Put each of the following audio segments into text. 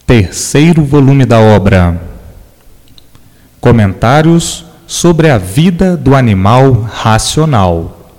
Terceiro volume da obra. Comentários sobre a vida do animal racional.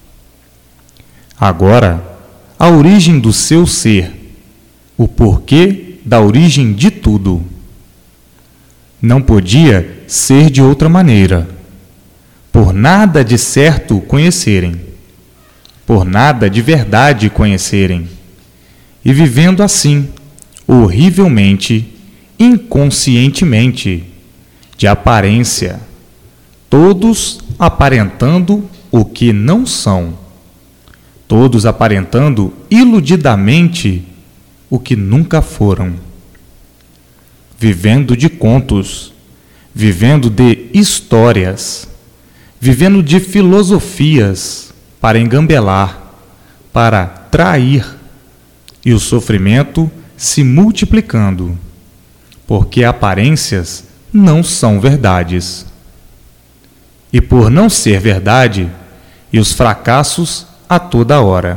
Agora, a origem do seu ser, o porquê da origem de tudo. Não podia ser de outra maneira, por nada de certo conhecerem, por nada de verdade conhecerem, e vivendo assim, horrivelmente, inconscientemente, de aparência, todos aparentando o que não são, todos aparentando iludidamente o que nunca foram, vivendo de contos, vivendo de histórias, vivendo de filosofias para engambelar, para trair, e o sofrimento se multiplicando, porque aparências não são verdades. E por não ser verdade, e os fracassos a toda hora,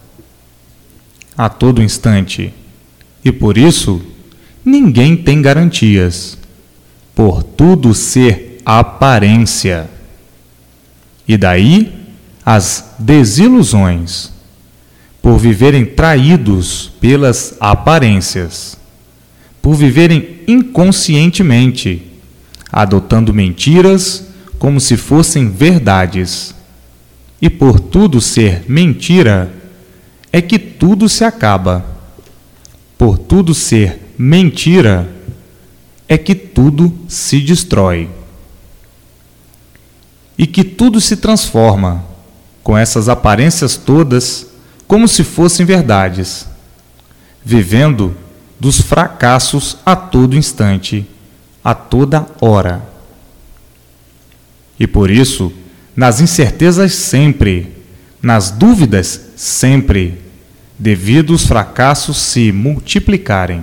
a todo instante, e por isso ninguém tem garantias, por tudo ser aparência. E daí as desilusões, por viverem traídos pelas aparências, por viverem inconscientemente, adotando mentiras como se fossem verdades. E por tudo ser mentira, é que tudo se acaba. Por tudo ser mentira, é que tudo se destrói. E que tudo se transforma, com essas aparências todas, como se fossem verdades, vivendo dos fracassos a todo instante, a toda hora. E por isso, nas incertezas sempre, nas dúvidas sempre, devido os fracassos se multiplicarem.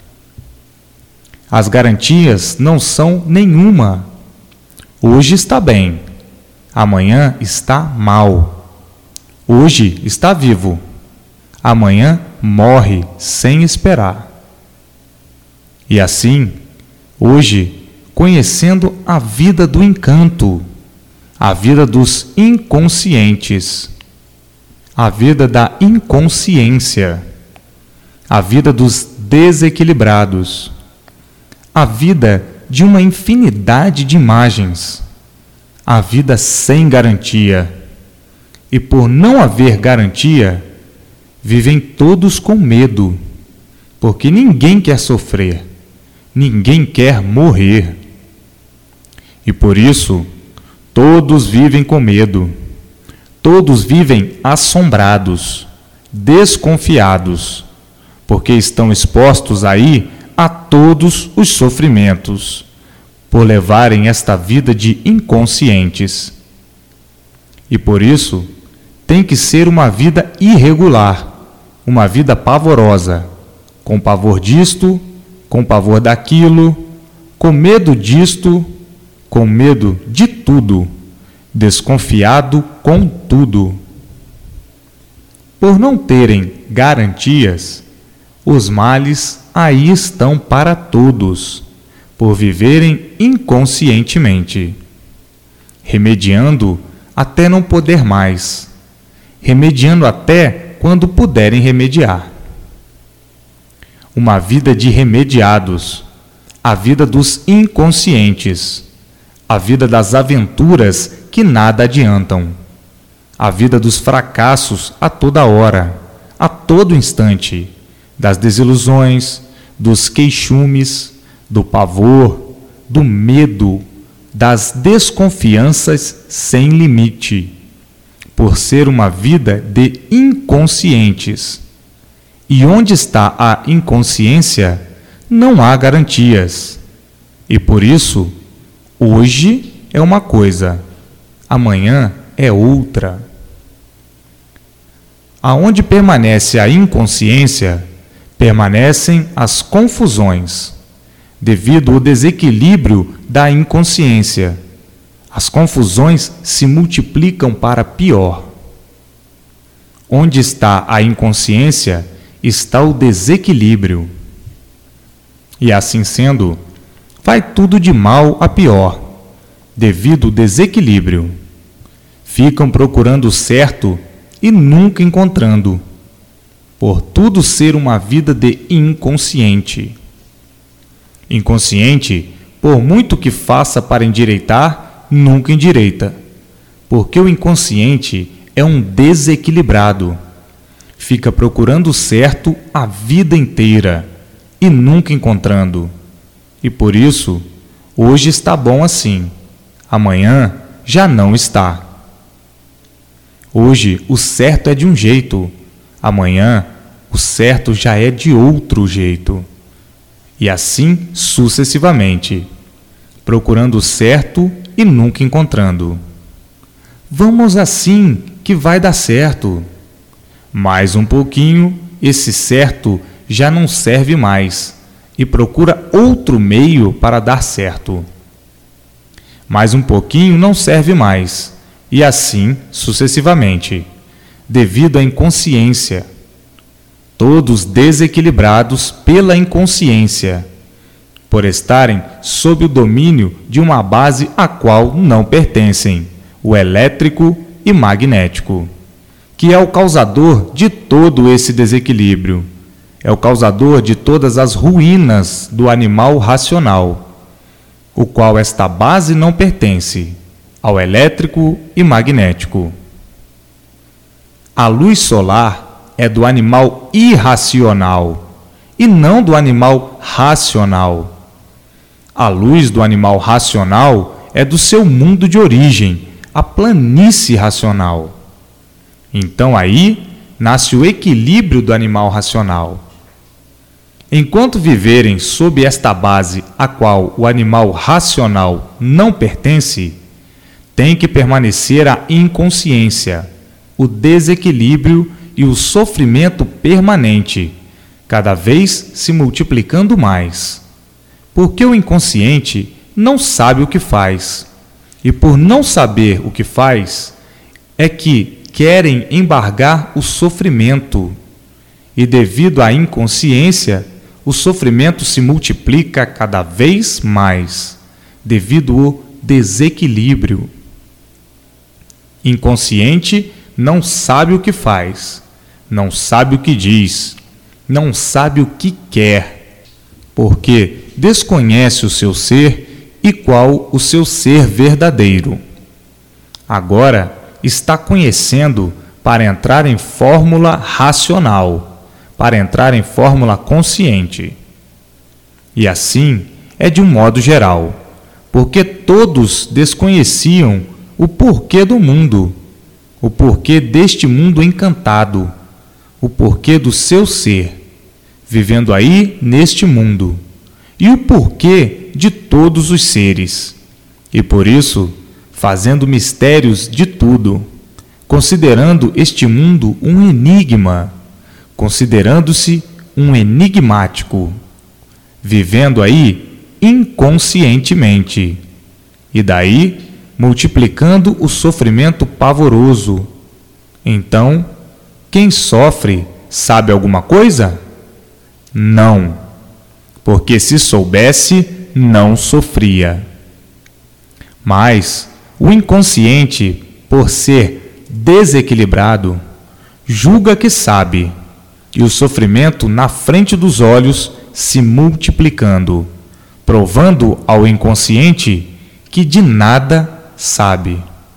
As garantias não são nenhuma. Hoje está bem, amanhã está mal. Hoje está vivo, amanhã morre sem esperar. E assim, hoje, conhecendo a vida do encanto, a vida dos inconscientes, a vida da inconsciência, a vida dos desequilibrados, a vida de uma infinidade de imagens, a vida sem garantia. E por não haver garantia, vivem todos com medo, porque ninguém quer sofrer, ninguém quer morrer. E por isso, todos vivem com medo, todos vivem assombrados, desconfiados, porque estão expostos aí a todos os sofrimentos, por levarem esta vida de inconscientes. E por isso, tem que ser uma vida irregular, uma vida pavorosa, com pavor disto, com pavor daquilo, com medo disto, com medo de tudo, desconfiado com tudo. Por não terem garantias, os males aí estão para todos, por viverem inconscientemente, remediando até não poder mais, remediando até quando puderem remediar. Uma vida de remediados, a vida dos inconscientes, a vida das aventuras que nada adiantam, a vida dos fracassos a toda hora, a todo instante, das desilusões, dos queixumes, do pavor, do medo, das desconfianças sem limite, por ser uma vida de inconscientes. E onde está a inconsciência, não há garantias. E por isso, hoje é uma coisa, amanhã é outra. Aonde permanece a inconsciência, permanecem as confusões, devido ao desequilíbrio da inconsciência. As confusões se multiplicam para pior. Onde está a inconsciência, está o desequilíbrio. E assim sendo, vai tudo de mal a pior, devido ao desequilíbrio. Ficam procurando o certo e nunca encontrando, por tudo ser uma vida de inconsciente. Inconsciente, por muito que faça para endireitar, nunca endireita, porque o inconsciente é um desequilibrado. Fica procurando o certo a vida inteira e nunca encontrando. E por isso, hoje está bom assim, amanhã já não está. Hoje o certo é de um jeito, amanhã o certo já é de outro jeito. E assim sucessivamente, procurando o certo e nunca encontrando. Vamos assim que vai dar certo. Mais um pouquinho, esse certo já não serve mais e procura outro meio para dar certo. Mais um pouquinho não serve mais, e assim sucessivamente, devido à inconsciência. Todos desequilibrados pela inconsciência, por estarem sob o domínio de uma base a qual não pertencem, o elétrico e magnético, que é o causador de todo esse desequilíbrio, é o causador de todas as ruínas do animal racional, o qual esta base não pertence, ao elétrico e magnético. A luz solar é do animal irracional e não do animal racional. A luz do animal racional é do seu mundo de origem, a planície racional. Então aí nasce o equilíbrio do animal racional. Enquanto viverem sob esta base a qual o animal racional não pertence, tem que permanecer a inconsciência, o desequilíbrio e o sofrimento permanente, cada vez se multiplicando mais. Porque o inconsciente não sabe o que faz, e por não saber o que faz, é que querem embargar o sofrimento. E devido à inconsciência, o sofrimento se multiplica cada vez mais, devido ao desequilíbrio. Inconsciente não sabe o que faz, não sabe o que diz, não sabe o que quer, porque desconhece o seu ser e qual o seu ser verdadeiro. Agora está conhecendo para entrar em fórmula racional, para entrar em fórmula consciente. E assim é de um modo geral, porque todos desconheciam o porquê do mundo, o porquê deste mundo encantado, o porquê do seu ser, vivendo aí neste mundo, e o porquê de todos os seres, e por isso fazendo mistérios de tudo, considerando este mundo um enigma, considerando-se um enigmático, vivendo aí inconscientemente, e daí multiplicando o sofrimento pavoroso. Então, quem sofre sabe alguma coisa? Não, porque se soubesse, não sofria. Mas o inconsciente, por ser desequilibrado, julga que sabe, e o sofrimento na frente dos olhos se multiplicando, provando ao inconsciente que de nada sabe.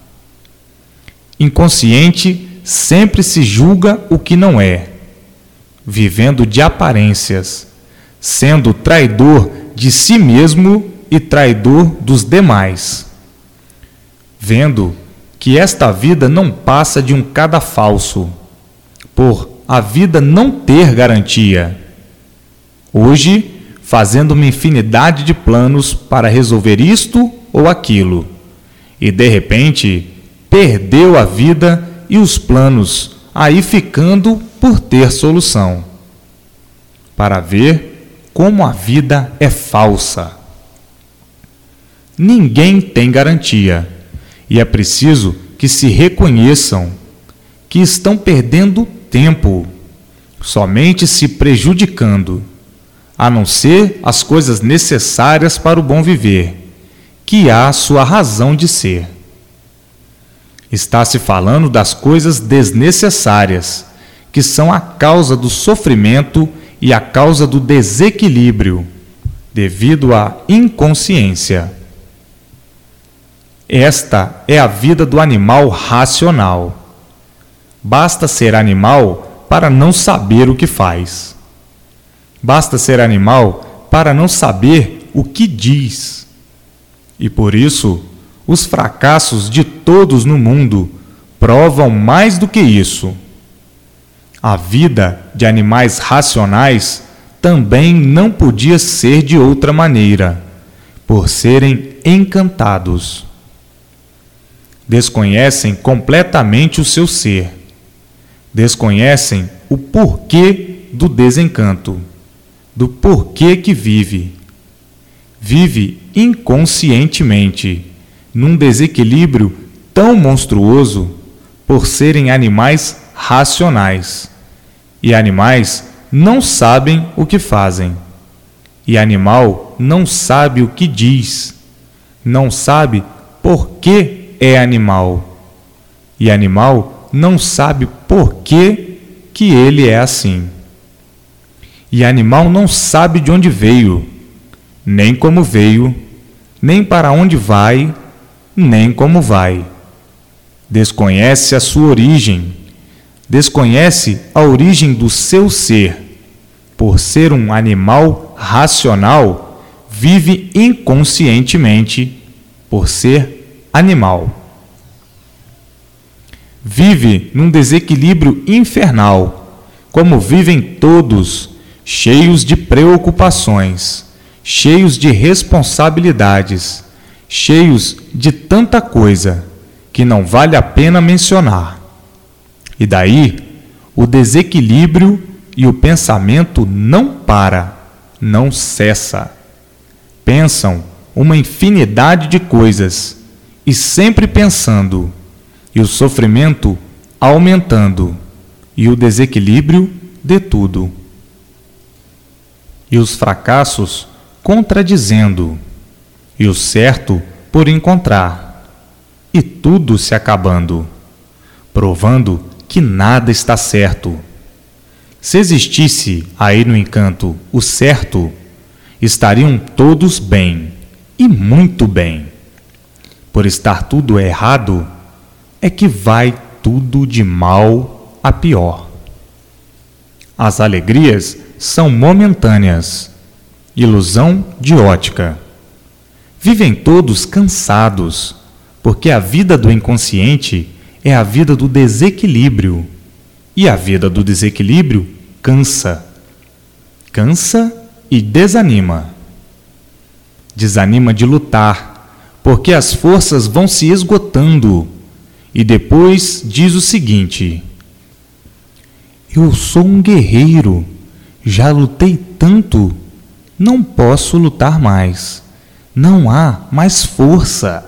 Inconsciente sempre se julga o que não é, vivendo de aparências, sendo traidor de si mesmo e traidor dos demais, vendo que esta vida não passa de um cadafalso, por a vida não ter garantia. Hoje, fazendo uma infinidade de planos para resolver isto ou aquilo, e de repente perdeu a vida e os planos, aí ficando por ter solução, para ver como a vida é falsa. Ninguém tem garantia, e é preciso que se reconheçam que estão perdendo tempo, somente se prejudicando, a não ser as coisas necessárias para o bom viver, que há sua razão de ser. Está se falando das coisas desnecessárias, que são a causa do sofrimento e a causa do desequilíbrio, devido à inconsciência. Esta é a vida do animal racional. Basta ser animal para não saber o que faz. Basta ser animal para não saber o que diz. E por isso, os fracassos de todos no mundo provam mais do que isso. A vida de animais racionais também não podia ser de outra maneira, por serem encantados. Desconhecem completamente o seu ser. Desconhecem o porquê do desencanto, do porquê que vive. Vive inconscientemente, num desequilíbrio tão monstruoso, por serem animais racionais. E animais não sabem o que fazem. E animal não sabe o que diz. Não sabe por que é animal. E animal não sabe por que ele é assim. E animal não sabe de onde veio, nem como veio, nem para onde vai, nem como vai. Desconhece a sua origem, desconhece a origem do seu ser. Por ser um animal racional, vive inconscientemente por ser animal. Vive num desequilíbrio infernal, como vivem todos, cheios de preocupações, cheios de responsabilidades, cheios de tanta coisa que não vale a pena mencionar. E daí, o desequilíbrio e o pensamento não para, não cessa. Pensam uma infinidade de coisas, e sempre pensando, e o sofrimento aumentando, e o desequilíbrio de tudo. E os fracassos contradizendo, e o certo por encontrar, e tudo se acabando, provando que nada está certo. Se existisse aí no encanto o certo, estariam todos bem, e muito bem. Por estar tudo errado, é que vai tudo de mal a pior. As alegrias são momentâneas, ilusão de ótica. Vivem todos cansados, porque a vida do inconsciente é a vida do desequilíbrio, e a vida do desequilíbrio cansa. Cansa e desanima. Desanima de lutar, porque as forças vão se esgotando, e depois diz o seguinte: eu sou um guerreiro, já lutei tanto, não posso lutar mais, não há mais força.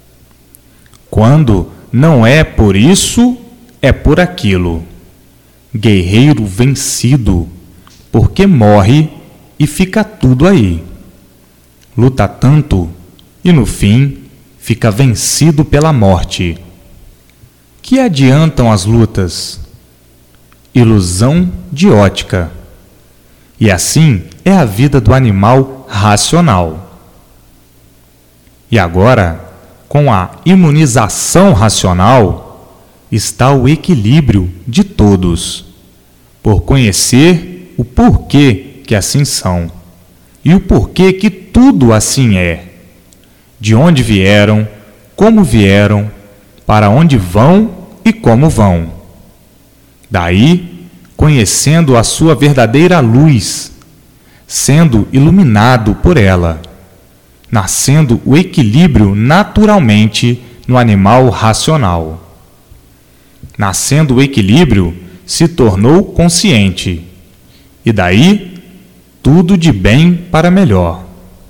Quando não é por isso, é por aquilo. Guerreiro vencido, porque morre e fica tudo aí. Luta tanto e no fim fica vencido pela morte. Que adiantam as lutas? Ilusão de ótica. E assim é a vida do animal racional. E agora, com a imunização racional, está o equilíbrio de todos, por conhecer o porquê que assim são, e o porquê que tudo assim é, de onde vieram, como vieram, para onde vão e como vão. Daí, conhecendo a sua verdadeira luz, sendo iluminado por ela, nascendo o equilíbrio naturalmente no animal racional. Nascendo o equilíbrio, se tornou consciente, e daí tudo de bem para melhor.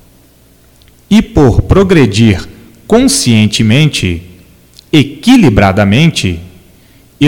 E por progredir conscientemente, equilibradamente,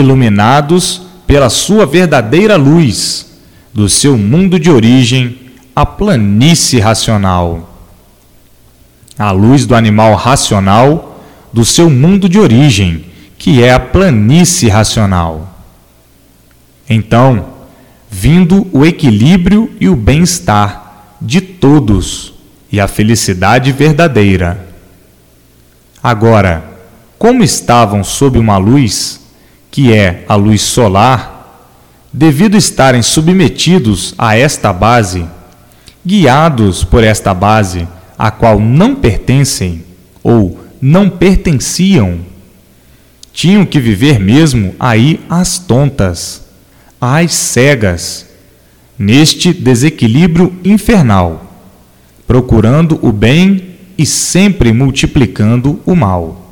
iluminados pela sua verdadeira luz, do seu mundo de origem, a planície racional, a luz do animal racional do seu mundo de origem, que é a planície racional. Então, vindo o equilíbrio e o bem-estar de todos e a felicidade verdadeira. Agora, como estavam sob uma luz, que é a luz solar, devido estarem submetidos a esta base, guiados por esta base, a qual não pertencem ou não pertenciam, tinham que viver mesmo aí às tontas, às cegas, neste desequilíbrio infernal, procurando o bem e sempre multiplicando o mal.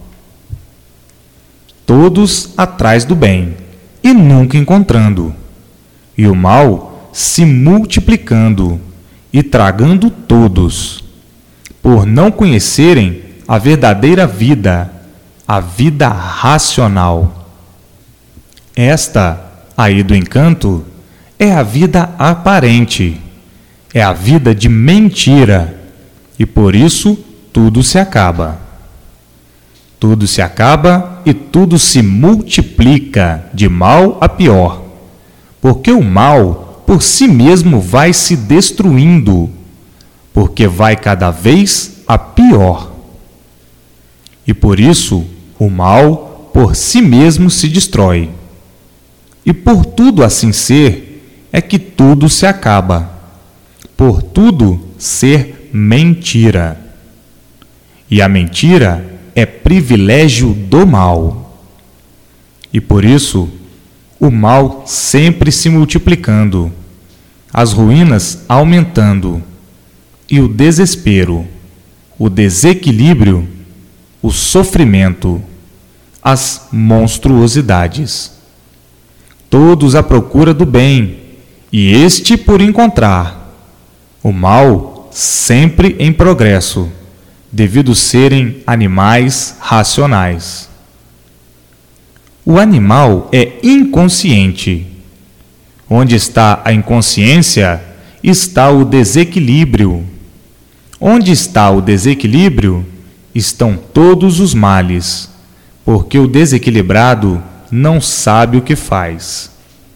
Todos atrás do bem e nunca encontrando, e o mal se multiplicando e tragando todos, por não conhecerem a verdadeira vida, a vida racional. Esta, aí do encanto, é a vida aparente, é a vida de mentira, e por isso tudo se acaba. Tudo se acaba e tudo se multiplica de mal a pior, porque o mal por si mesmo vai se destruindo, porque vai cada vez a pior. E por isso o mal por si mesmo se destrói. E por tudo assim ser, é que tudo se acaba, por tudo ser mentira. E a mentira é privilégio do mal. E por isso, o mal sempre se multiplicando, as ruínas aumentando, e o desespero, o desequilíbrio, o sofrimento, as monstruosidades. Todos à procura do bem, e este por encontrar. O mal sempre em progresso, devido serem animais racionais. O animal é inconsciente. Onde está a inconsciência, está o desequilíbrio. Onde está o desequilíbrio, estão todos os males, porque o desequilibrado não sabe o que faz.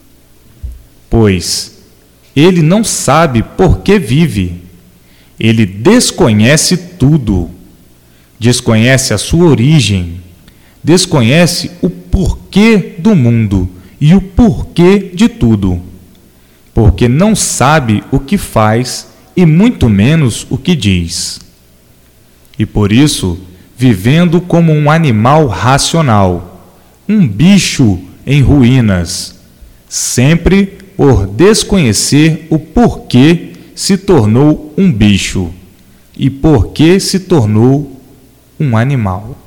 Pois ele não sabe por que vive. Ele desconhece tudo, desconhece a sua origem, desconhece o porquê do mundo e o porquê de tudo, porque não sabe o que faz e muito menos o que diz. E por isso, vivendo como um animal racional, um bicho em ruínas, sempre por desconhecer o porquê se tornou um bicho e por que se tornou um animal.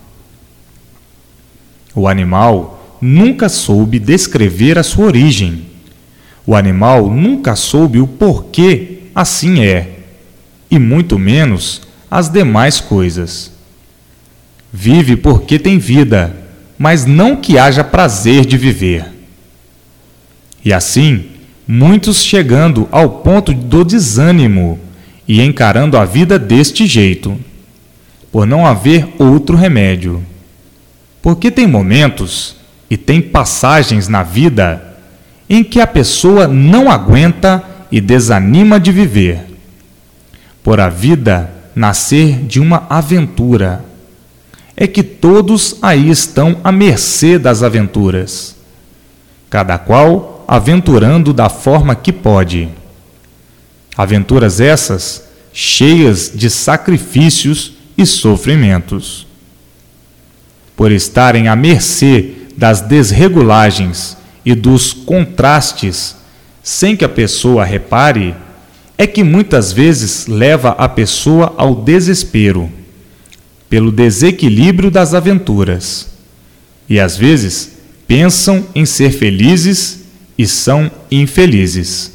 O animal nunca soube descrever a sua origem. O animal nunca soube o porquê assim é, e muito menos as demais coisas. Vive porque tem vida, mas não que haja prazer de viver. E assim, muitos chegando ao ponto do desânimo e encarando a vida deste jeito, por não haver outro remédio. Porque tem momentos e tem passagens na vida em que a pessoa não aguenta e desanima de viver, por a vida nascer de uma aventura. É que todos aí estão à mercê das aventuras, cada qual aventurando da forma que pode. Aventuras essas cheias de sacrifícios e sofrimentos. Por estarem à mercê das desregulagens e dos contrastes, sem que a pessoa repare, é que muitas vezes leva a pessoa ao desespero, pelo desequilíbrio das aventuras. E às vezes pensam em ser felizes e são infelizes.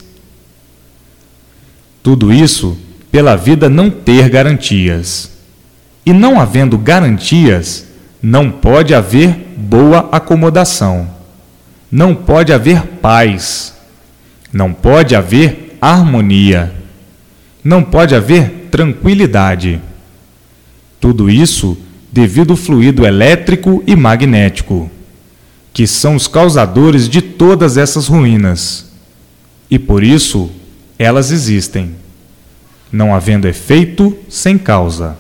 Tudo isso pela vida não ter garantias. E não havendo garantias, não pode haver boa acomodação. Não pode haver paz. Não pode haver harmonia. não pode haver tranquilidade. Tudo isso devido ao fluido elétrico e magnético, que são os causadores de todas essas ruínas. E por isso elas existem, não havendo efeito sem causa.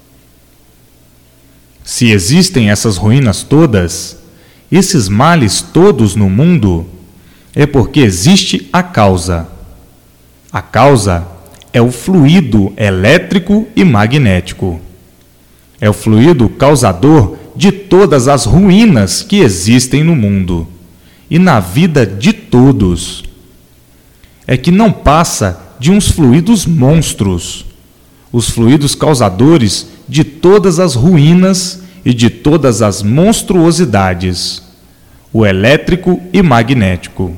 Se existem essas ruínas todas, esses males todos no mundo, é porque existe a causa. A causa é o fluido elétrico e magnético. É o fluido causador de todas as ruínas que existem no mundo e na vida de todos. É que não passa de uns fluidos monstros, os fluidos causadores de todas as ruínas e de todas as monstruosidades, o elétrico e magnético.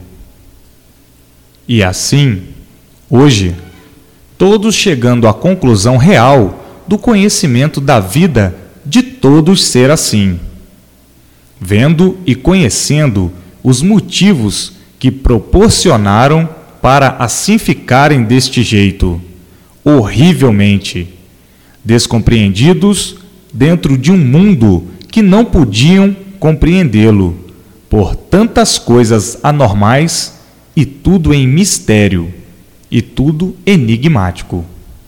E assim, hoje, todos chegando à conclusão real do conhecimento da vida de todos ser assim, vendo e conhecendo os motivos que proporcionaram para assim ficarem deste jeito, horrivelmente, descompreendidos dentro de um mundo que não podiam compreendê-lo, por tantas coisas anormais e tudo em mistério, e tudo enigmático.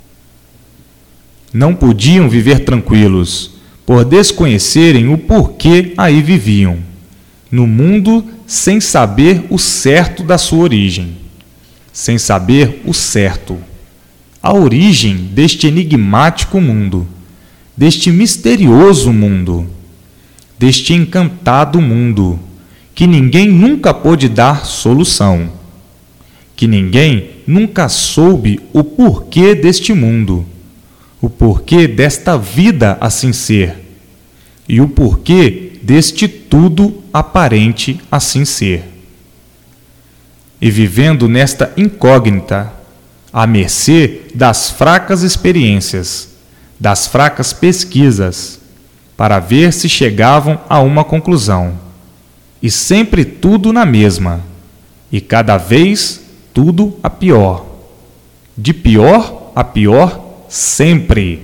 Não podiam viver tranquilos, por desconhecerem o porquê aí viviam, no mundo sem saber o certo da sua origem, sem saber o certo, a origem deste enigmático mundo, deste misterioso mundo, deste encantado mundo, que ninguém nunca pôde dar solução, que ninguém nunca soube o porquê deste mundo, o porquê desta vida assim ser, e o porquê deste tudo aparente assim ser. E vivendo nesta incógnita, à mercê das fracas experiências, das fracas pesquisas, para ver se chegavam a uma conclusão, e sempre tudo na mesma, e cada vez tudo a pior, de pior a pior sempre.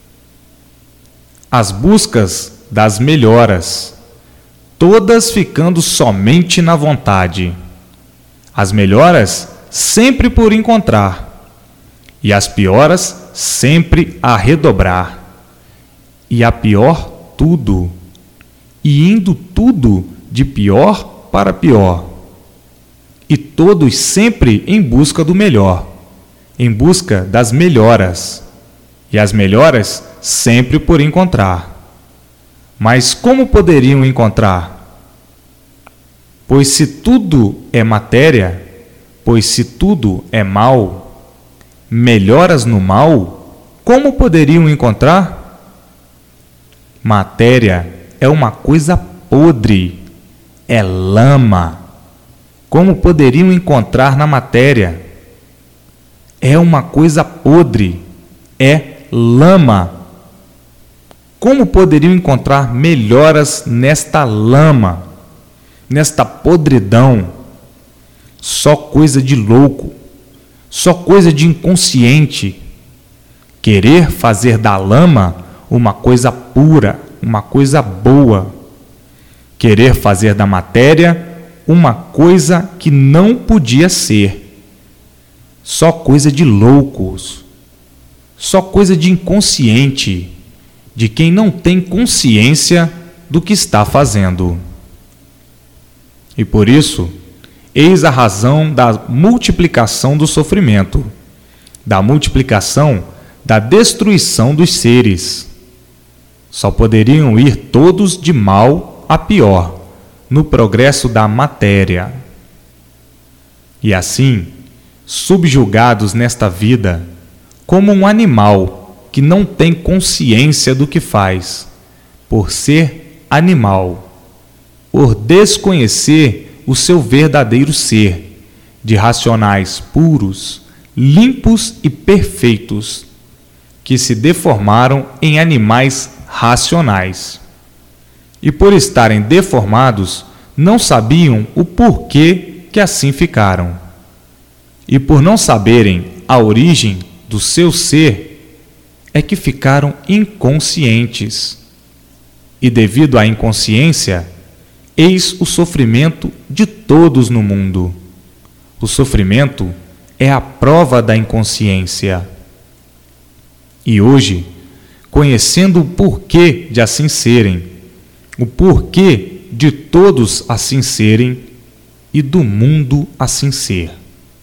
As buscas das melhoras, todas ficando somente na vontade, as melhoras sempre por encontrar, e as pioras sempre a redobrar, e a pior tudo, e indo tudo de pior para pior, e todos sempre em busca do melhor, em busca das melhoras, e as melhoras sempre por encontrar. Mas como poderiam encontrar? Pois se tudo é matéria, pois se tudo é mal, melhoras no mal, como poderiam encontrar? Matéria é uma coisa podre, é lama. Como poderiam encontrar na matéria? É uma coisa podre, é lama. Como poderiam encontrar melhoras nesta lama, nesta podridão? Só coisa de louco, só coisa de inconsciente. Querer fazer da lama uma coisa pura, uma coisa boa. Querer fazer da matéria uma coisa que não podia ser. Só coisa de loucos, só coisa de inconsciente, de quem não tem consciência do que está fazendo. E por isso, eis a razão da multiplicação do sofrimento, da multiplicação da destruição dos seres. Só poderiam ir todos de mal a pior, no progresso da matéria. E assim, subjugados nesta vida, como um animal que não tem consciência do que faz, por ser animal, por desconhecer o seu verdadeiro ser, de racionais puros, limpos e perfeitos, que se deformaram em animais racionais. E por estarem deformados, não sabiam o porquê que assim ficaram. E por não saberem a origem do seu ser é que ficaram inconscientes. E devido à inconsciência, eis o sofrimento de todos no mundo. O sofrimento é a prova da inconsciência. E hoje, conhecendo o porquê de assim serem, o porquê de todos assim serem e do mundo assim ser,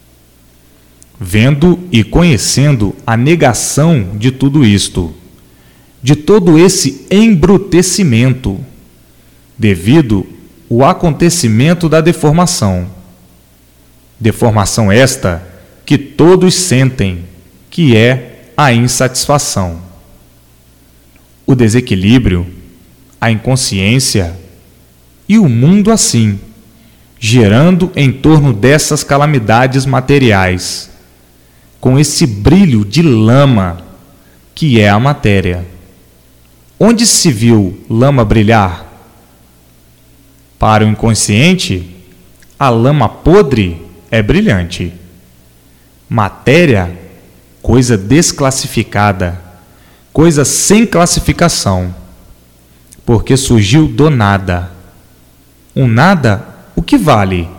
vendo e conhecendo a negação de tudo isto, de todo esse embrutecimento, devido ao acontecimento da deformação. Deformação esta que todos sentem, que é a insatisfação, o desequilíbrio, a inconsciência e o mundo assim, gerando em torno dessas calamidades materiais, com esse brilho de lama que é a matéria. Onde se viu lama brilhar? Para o inconsciente, a lama podre é brilhante. Matéria, coisa desclassificada, coisa sem classificação, porque surgiu do nada. O nada, o que vale?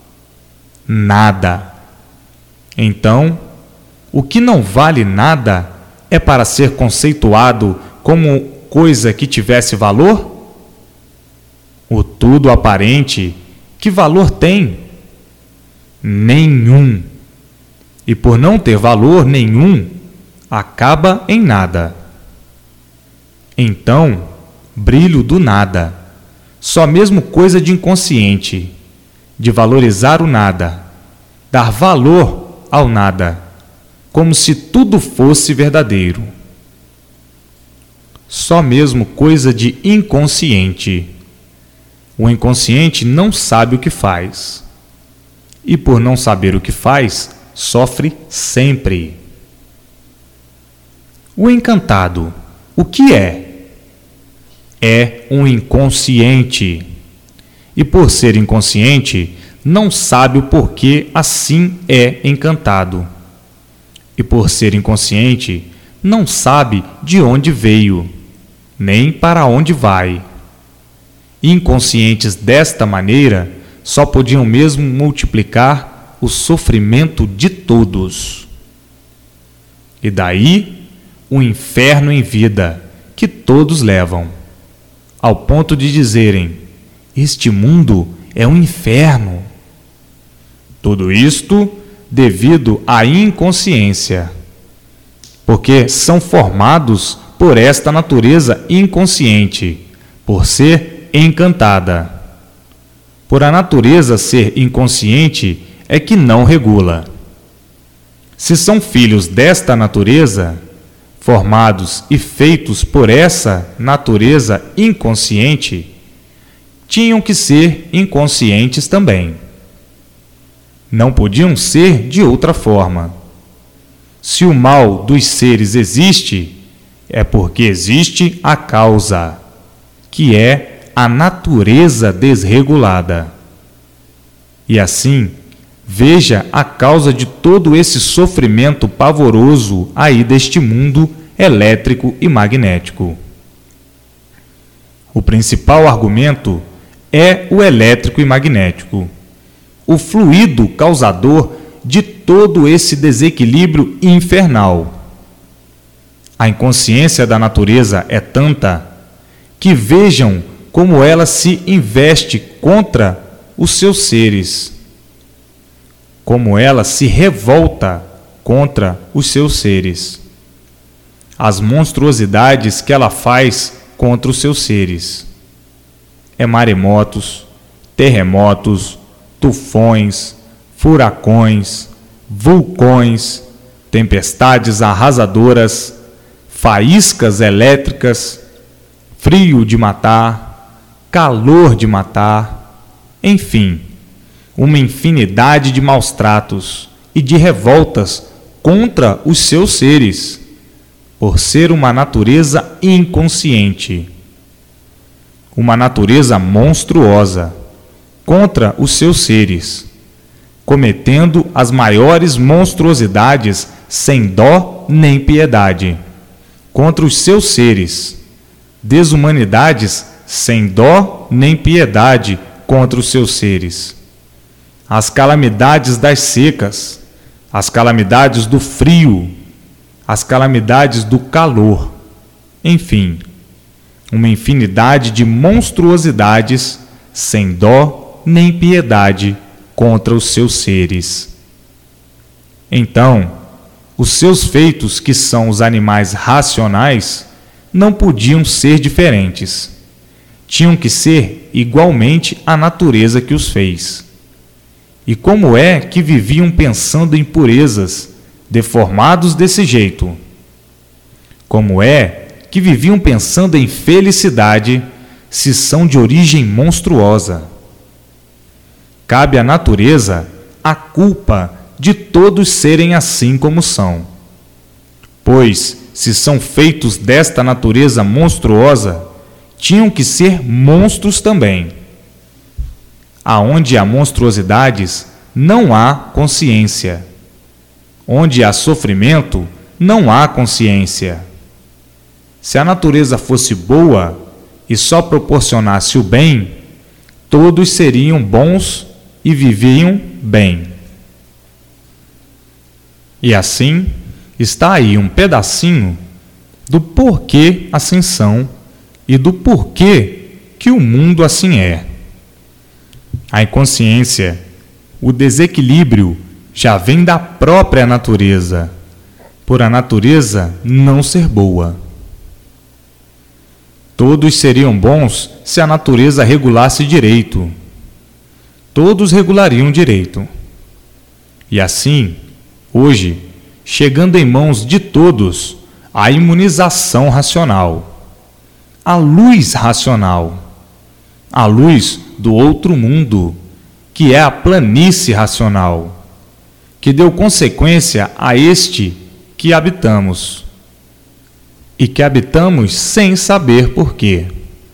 Nada. Então, o que não vale nada é para ser conceituado como coisa que tivesse valor? O tudo aparente, que valor tem? Nenhum. E por não ter valor nenhum, acaba em nada. Então, brilho do nada, só mesmo coisa de inconsciente, de valorizar o nada, dar valor ao nada, como se tudo fosse verdadeiro. Só mesmo coisa de inconsciente. O inconsciente não sabe o que faz. E por não saber o que faz, sofre sempre. O encantado, o que é? É um inconsciente. E por ser inconsciente, não sabe o porquê assim é encantado. E por ser inconsciente, não sabe de onde veio, nem para onde vai. Inconscientes desta maneira, só podiam mesmo multiplicar o sofrimento de todos. E daí, o inferno em vida, que todos levam, ao ponto de dizerem: este mundo é um inferno. Tudo isto devido à inconsciência, porque são formados por esta natureza inconsciente, por ser encantada. Por a natureza ser inconsciente é que não regula. Se são filhos desta natureza, formados e feitos por essa natureza inconsciente, tinham que ser inconscientes também. Não podiam ser de outra forma. Se o mal dos seres existe, é porque existe a causa, que é a natureza desregulada. E assim, veja a causa de todo esse sofrimento pavoroso aí deste mundo elétrico e magnético. O principal argumento é o elétrico e magnético, o fluido causador de todo esse desequilíbrio infernal. A inconsciência da natureza é tanta que vejam como ela se investe contra os seus seres, como ela se revolta contra os seus seres, as monstruosidades que ela faz contra os seus seres. É maremotos, terremotos, tufões, furacões, vulcões, tempestades arrasadoras, faíscas elétricas, frio de matar, calor de matar, enfim, uma infinidade de maus tratos e de revoltas contra os seus seres, por ser uma natureza inconsciente, uma natureza monstruosa contra os seus seres, cometendo as maiores monstruosidades sem dó nem piedade contra os seus seres, desumanidades sem dó nem piedade contra os seus seres, as calamidades das secas, as calamidades do frio, as calamidades do calor, enfim, uma infinidade de monstruosidades sem dó nem piedade contra os seus seres. Então, os seus feitos, que são os animais racionais, não podiam ser diferentes. Tinham que ser igualmente a natureza que os fez. E como é que viviam pensando em purezas, deformados desse jeito? Como é que viviam pensando em felicidade, se são de origem monstruosa? Cabe à natureza a culpa de todos serem assim como são. Pois, se são feitos desta natureza monstruosa, tinham que ser monstros também. Aonde há monstruosidades, não há consciência. Onde há sofrimento, não há consciência. Se a natureza fosse boa e só proporcionasse o bem, todos seriam bons e viviam bem. E assim, está aí um pedacinho do porquê assim são e do porquê que o mundo assim é. A inconsciência, o desequilíbrio, já vem da própria natureza, por a natureza não ser boa. Todos seriam bons se a natureza regulasse direito. Todos regulariam direito. E assim, hoje, chegando em mãos de todos a imunização racional, a luz racional, a luz do outro mundo, que é a planície racional, que deu consequência a este que habitamos, e que habitamos sem saber porquê.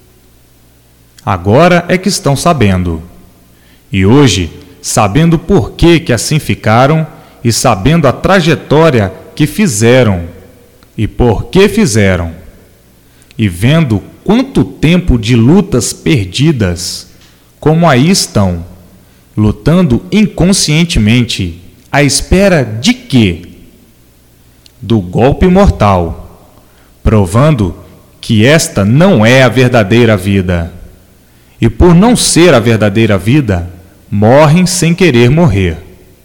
Agora é que estão sabendo, e hoje, sabendo por que assim ficaram, e sabendo a trajetória que fizeram, e por que fizeram, e vendo quanto tempo de lutas perdidas, como aí estão, lutando inconscientemente, à espera de quê? Do golpe mortal, provando que esta não é a verdadeira vida. E por não ser a verdadeira vida, morrem sem querer morrer.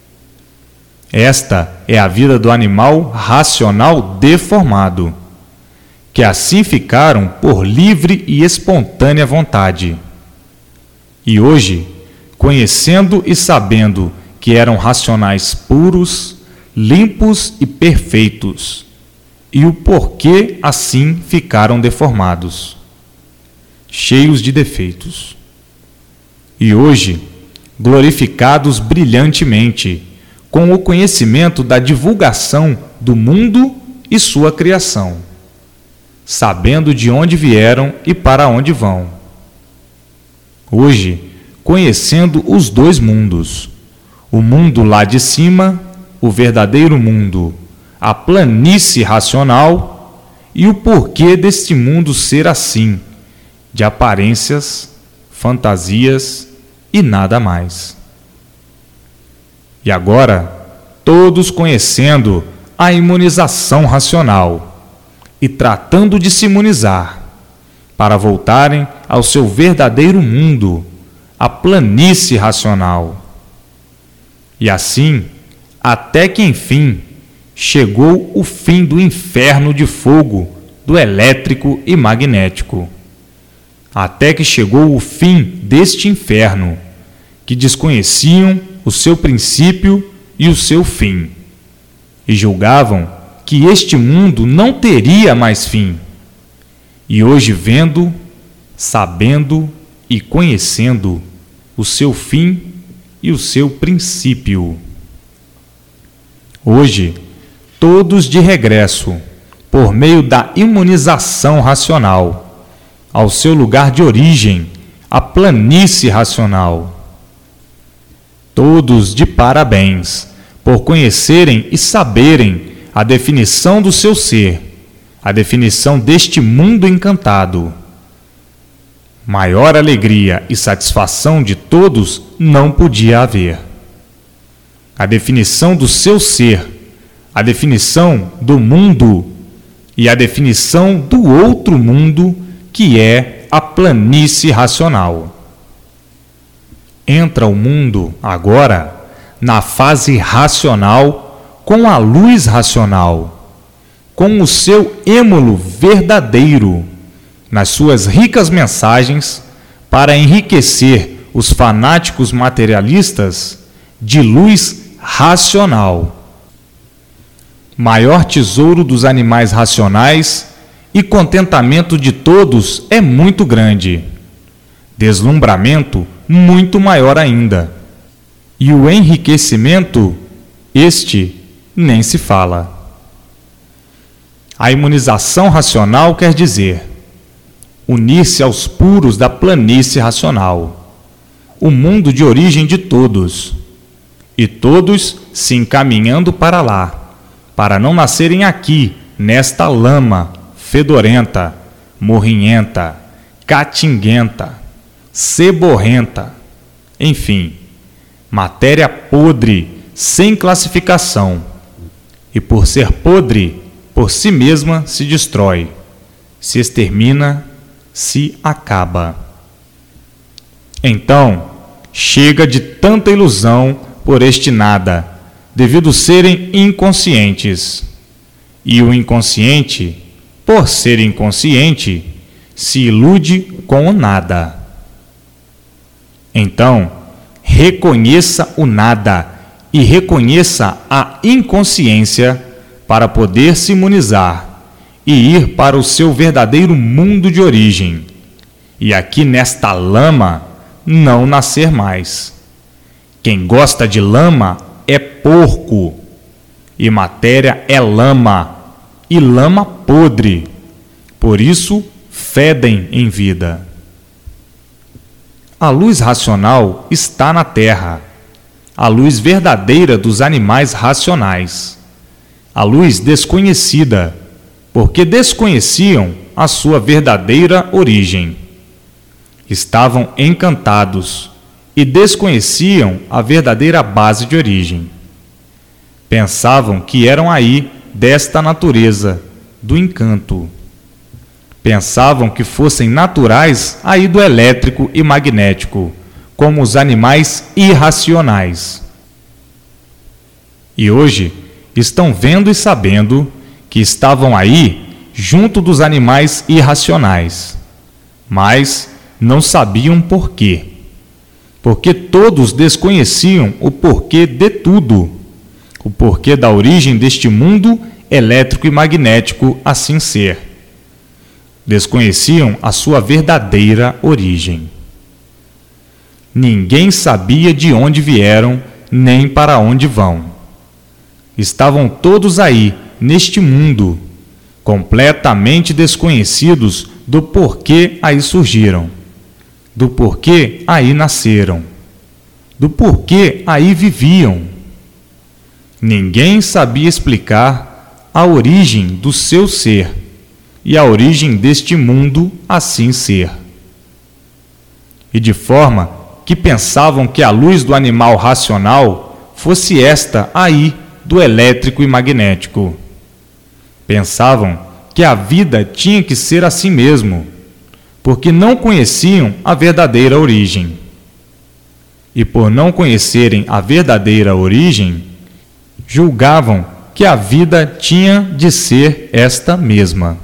Esta é a vida do animal racional deformado, que assim ficaram por livre e espontânea vontade. E hoje, conhecendo e sabendo que eram racionais puros, limpos e perfeitos, e o porquê assim ficaram deformados, cheios de defeitos. E hoje, glorificados brilhantemente, com o conhecimento da divulgação do mundo e sua criação, sabendo de onde vieram e para onde vão. Hoje, conhecendo os dois mundos, o mundo lá de cima, o verdadeiro mundo, a planície racional, e o porquê deste mundo ser assim, de aparências, fantasias e nada mais. E agora, todos conhecendo a imunização racional e tratando de se imunizar, para voltarem ao seu verdadeiro mundo, a planície racional. E assim, até que enfim, chegou o fim do inferno de fogo, do elétrico e magnético. Até que chegou o fim deste inferno, que desconheciam o seu princípio e o seu fim, e julgavam que este mundo não teria mais fim. E hoje vendo, sabendo e conhecendo o seu fim e o seu princípio. Hoje, todos de regresso, por meio da imunização racional, ao seu lugar de origem, a planície racional. Todos de parabéns, por conhecerem e saberem a definição do seu ser, a definição deste mundo encantado. Maior alegria e satisfação de todos não podia haver. A definição do seu ser, a definição do mundo e a definição do outro mundo, que é a planície racional. Entra o mundo, agora, na fase racional com a luz racional, com o seu êmulo verdadeiro, nas suas ricas mensagens para enriquecer os fanáticos materialistas de luz racional. Maior tesouro dos animais racionais e contentamento de todos é muito grande. Deslumbramento muito maior ainda. E o enriquecimento, este nem se fala. A imunização racional quer dizer unir-se aos puros da planície racional, o mundo de origem de todos, e todos se encaminhando para lá, para não nascerem aqui, nesta lama fedorenta, morrinhenta, catinguenta, seborrenta, enfim, matéria podre, sem classificação, e por ser podre, por si mesma se destrói, se extermina, se acaba. Então, chega de tanta ilusão por este nada, devido serem inconscientes. E o inconsciente, por ser inconsciente, se ilude com o nada. Então, reconheça o nada e reconheça a inconsciência para poder se imunizar e ir para o seu verdadeiro mundo de origem, e aqui nesta lama não nascer mais. Quem gosta de lama é porco, e matéria é lama, e lama podre, por isso fedem em vida. A luz racional está na terra, a luz verdadeira dos animais racionais, a luz desconhecida, porque desconheciam a sua verdadeira origem. Estavam encantados e desconheciam a verdadeira base de origem. Pensavam que eram aí desta natureza, do encanto. Pensavam que fossem naturais aí do elétrico e magnético, como os animais irracionais. E hoje estão vendo e sabendo que estavam aí junto dos animais irracionais, mas não sabiam por quê. Porque todos desconheciam o porquê de tudo, o porquê da origem deste mundo elétrico e magnético assim ser. Desconheciam a sua verdadeira origem. Ninguém sabia de onde vieram, nem para onde vão. Estavam todos aí, neste mundo, completamente desconhecidos do porquê aí surgiram, do porquê aí nasceram, do porquê aí viviam. Ninguém sabia explicar a origem do seu ser e a origem deste mundo assim ser. E de forma que pensavam que a luz do animal racional fosse esta aí do elétrico e magnético. Pensavam que a vida tinha que ser assim mesmo, porque não conheciam a verdadeira origem. E por não conhecerem a verdadeira origem, julgavam que a vida tinha de ser esta mesma.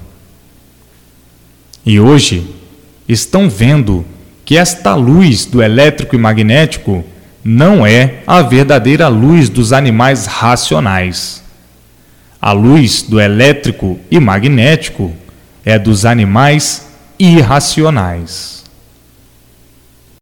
E hoje estão vendo que esta luz do elétrico e magnético não é a verdadeira luz dos animais racionais. A luz do elétrico e magnético é dos animais irracionais.